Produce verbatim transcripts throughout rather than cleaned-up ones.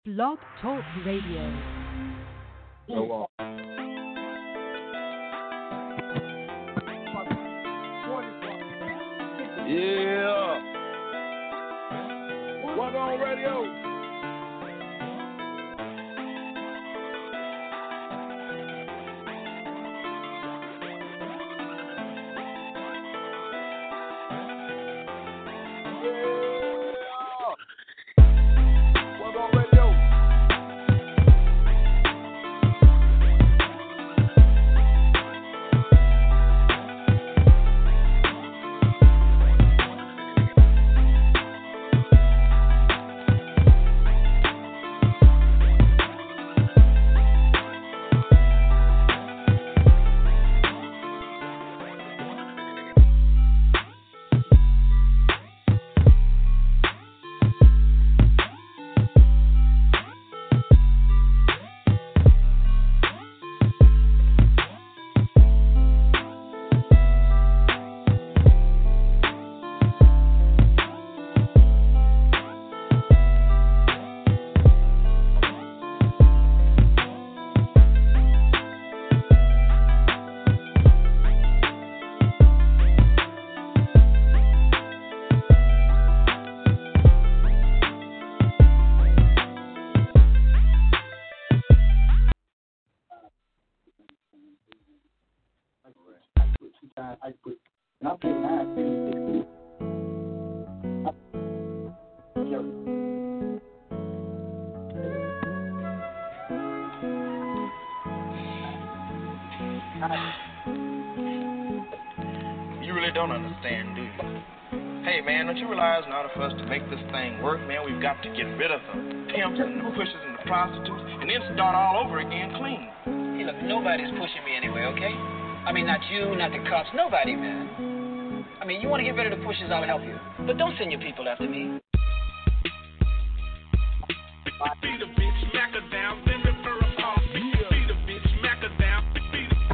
Blog Talk Radio. Go on. Yeah. What on radio? I put, and I'm getting nine, sixty. You really don't understand, do you? Hey, man, don't you realize in order for us to make this thing work, man, we've got to get rid of the pimps and the pushers and the prostitutes and then start all over again clean. Hey, look, nobody's pushing me anyway, okay? I mean, not you, not the cops, nobody, man. I mean, you want to get rid of the pushers, I'll help you. But don't send your people after me. Beat a bitch, smack her down, then refer her off. Beat a bitch, smack her down. Beat a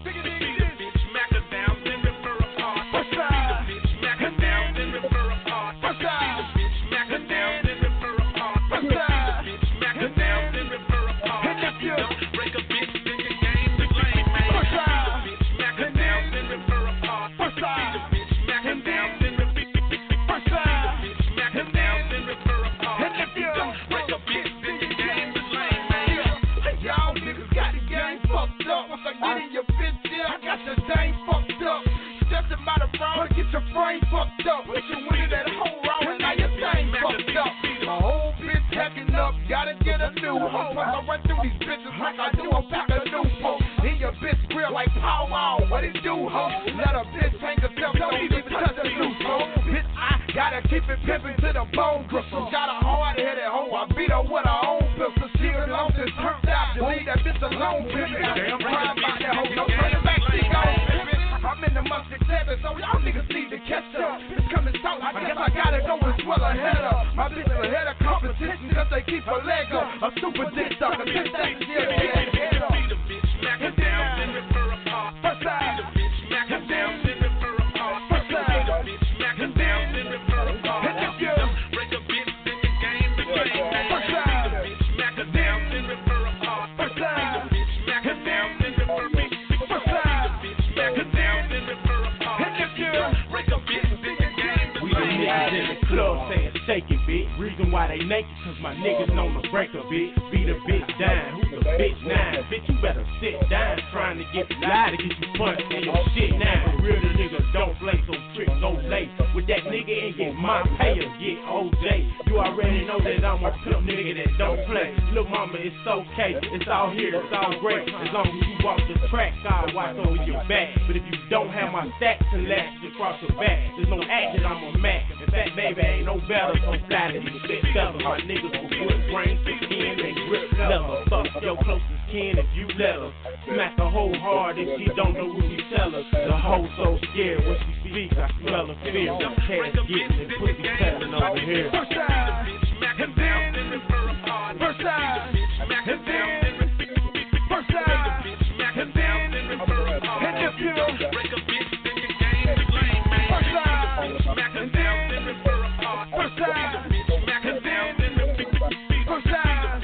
bitch, smack her down, then refer her off. Beat a bitch, smack her down, then refer her off. Beat a bitch, smack her down, then refer her off. Beat a bitch, smack her down, then refer her off. If you don't break a bitch, then your game's the lame, man. Beat a bitch, smack her down, then refer her off. Beat a bitch, smack her down, then refer her off. Beat a bitch, smack her down, then refer her off. If you don't break a bitch, then your game's the lame, man. Y'all niggas got the game fucked up. Once I get in your bitch, yeah, I got your thing fucked up. Stepping by the front, get your frame fucked up. But you winning that whole round, and now your thing fucked up. My whole bitch hacking up, gotta get a new hoe. Plus I run through these bitches like I do a pack of new folks. In your bitch grill like Pow Wow, what it do, ho? Let a bitch hang herself, don't even touch a loose, ho. Bitch, I gotta keep it pimpin' to the bone gristle. Got a hard-headed hoe, I beat her with her own pistol. She belongs and turned out, you leave that bitch alone, pimpin'. Damn crime about that hoe, no turning back, she gone, pimpin'. I'm in the mustard seven, so y'all niggas need to catch up. It's coming south, I guess I gotta go and swell her head up. My bitch is ahead of competition, cause they keep her leg up. A super dick sucker, bitch, that's still dead head up. Beat a bitch, smack her down, then refer her off. First side. Beat a bitch, smack her down, then refer her off. First side. Beat a bitch, smack her down, then refer her off. And if you break a bitch, then the game's the game, man. First side. Beat a bitch, smack her down, then refer her off. First side. Beat a bitch, smack her down, then refer her off. First side. Beat a bitch, smack her down, then refer her off. And if you break a bitch, then the game's the game. We the niggas in the club saying shake it, bitch. Reason why they naked, cause my niggas known to break a bitch. Beat a bitch down, who's a bitch now? Bitch, you better sit down, trying to get lie to get you punched in your shit now. Real the niggas don't play, so tricks go late. With that nigga and get my pay or get O J. You already know that I'm a pimp nigga that don't play. Look, mama, it's okay, it's all here, it's all great. As long as you walk the track, I'll watch over your back. But if you don't have my stacks and latches across your back, there's no action, I'm a Mac. In fact, baby, ain't no better, so flat as you fit fellas. My niggas will put brains, skin, and grip leather. Fuck your closest kin if you let her. Smack her whole hard if she don't know who you tell her. The hoe so scared when she speaks, I smell her fear. Cash getting and pussy telling over here. First side, and then first side, and then first side, and then and if you break a bitch, then the game's the lame, man. First side, and then first side, and then first side.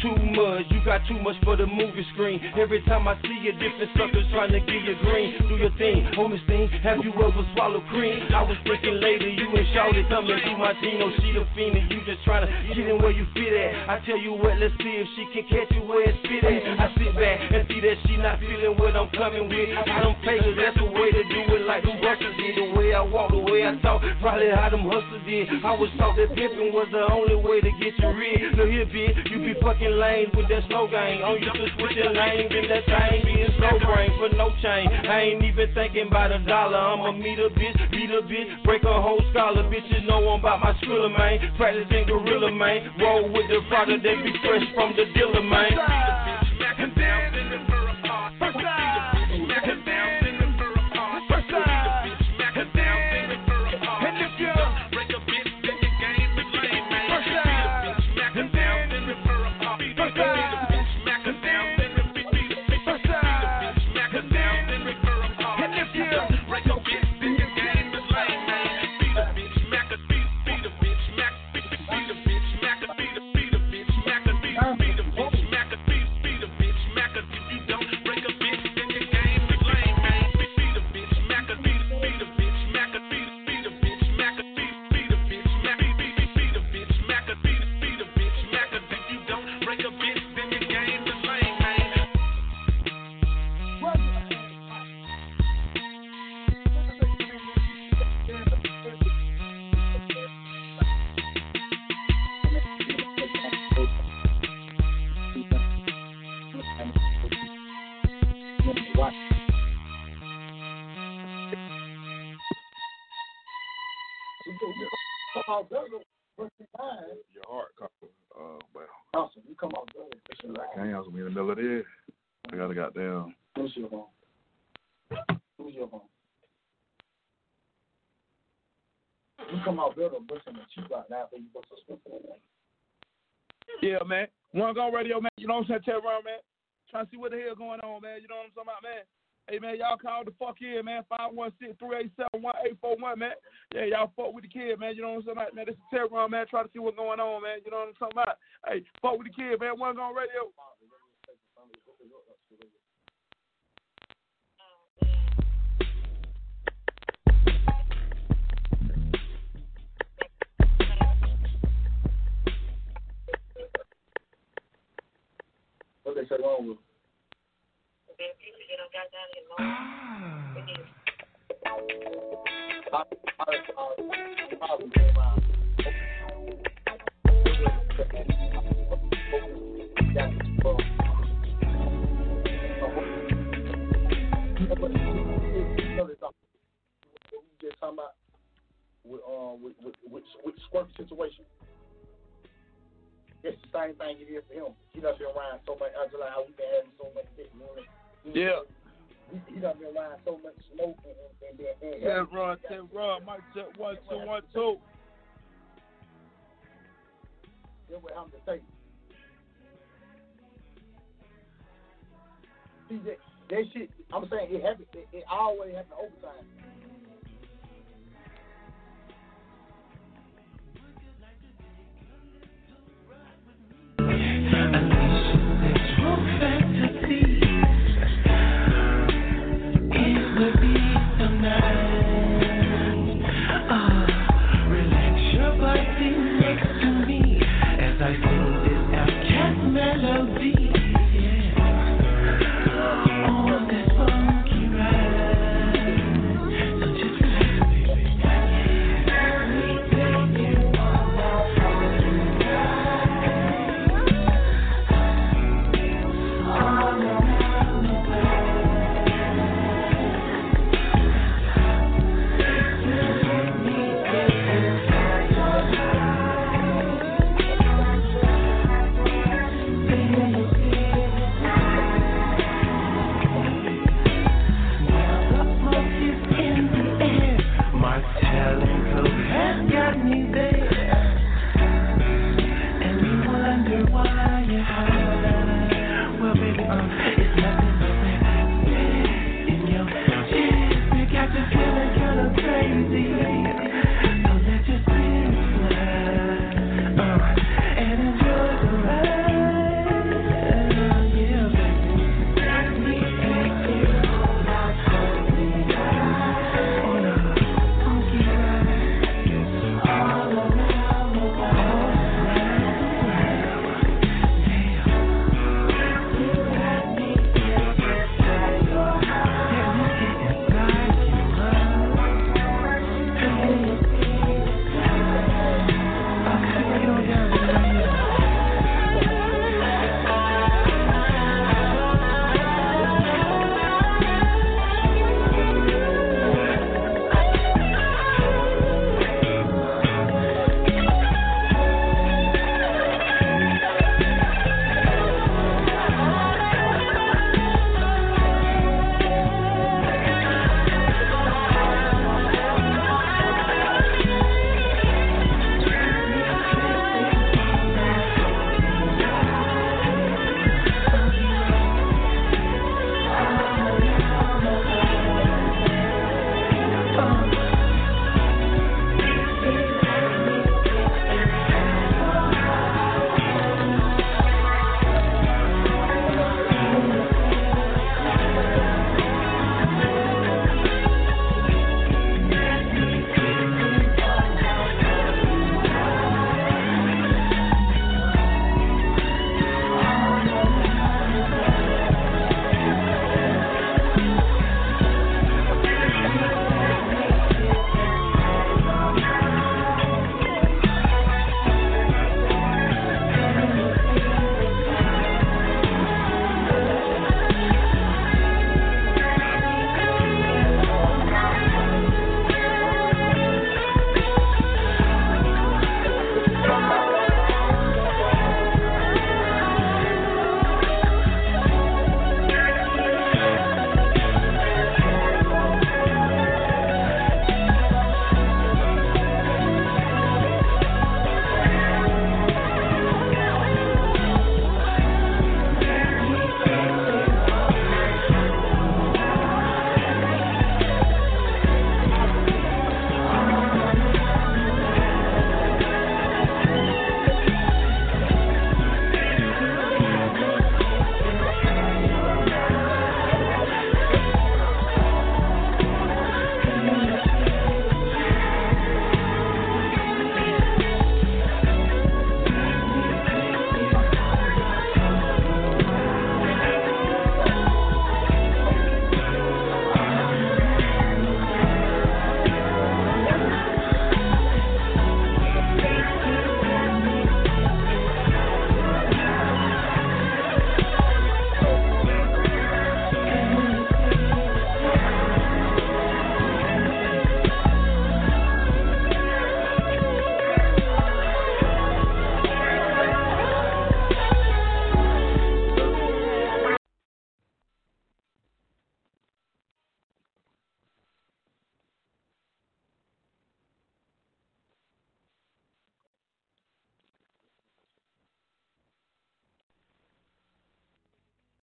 too much, you got too much for the movie screen. Every time I see you, different suckers trying to give you green. Do your thing, homie sting, have you ever swallowed cream? I was thinking later, you and Shawty coming through my team. Oh, she the fiend and you just trying to get in where you fit at. I tell you what, let's see if she can catch you where it's fit at. I sit back and see that she not feeling what I'm coming with. I don't play, cause that's the way to do it, like them busters did. The way I walk, the way I talk, probably how them hustlers did. I was taught that pimping was the only way to get you rid. Look here, bitch, you be fucking lame with that slow gang. On you to switch your lane, then that thing being slow brain for no change. I ain't even thinking about a dollar. I'ma meet a bitch, beat a bitch, break a whole scholar. Bitches know I'm about my skrilla, man. Practicing gorilla, man. Roll with the product, they be fresh from the dealer, man. And down in the fur apart. First time. And down in the fur apart. First time. And down in the fur apart. And if you break a bitch, then your game is lame, man. First time. And down in the fur apart. First time. Smack her down in the first time. Smack her down in the fur apart. And if you break a bitch, then your game is lame, man. Beat a bitch, smack her, beat beat a bitch, smack beat beat a bitch, smack her, beat a beat a bitch, smack her, beat beat a bitch, smack her, beat beat a bitch, smack her. If you don't break a bitch, then your game is lame, man. Beat beat a bitch, smack her, beat beat a bitch, smack her, beat beat a bitch, smack her, beat beat a bitch, smack beat beat beat a bitch, smack her, beat beat a bitch, smack her. If you don't break a bitch, then your game is lame, man. Watch. Come out there, first time. Your heart, uh, well. Awesome, you come out there. I can't. I was in the middle of this. I got a goddamn. Who's your home? Who's your home? You come out there, busting the cheap out now, so you go to sleep. Yeah, man. One Gun Radio, man. You know what I'm saying? Tell around, man. Trying to see what the hell going on, man. You know what I'm talking about, man? Hey, man, y'all call the fuck in, man. five one six, three eight seven, one eight four one, man. Yeah, y'all fuck with the kid, man. You know what I'm talking about, man? This is Terror Run, man. Try to see what's going on, man. You know what I'm talking about? Hey, fuck with the kid, man. One Gun Radio. What they say wrong with? Just talking about with um with with with, with squirt situation. It's the same thing it is for him. He done been around so much. I just like how we been having so much shit. Yeah. He, he done been around so much smoke and and and. and, and Ten Run, Ten Run, Mike check one two one two. That's what I'm to say. See that that shit. I'm saying it happen. It, it always happen overtime. Got me there.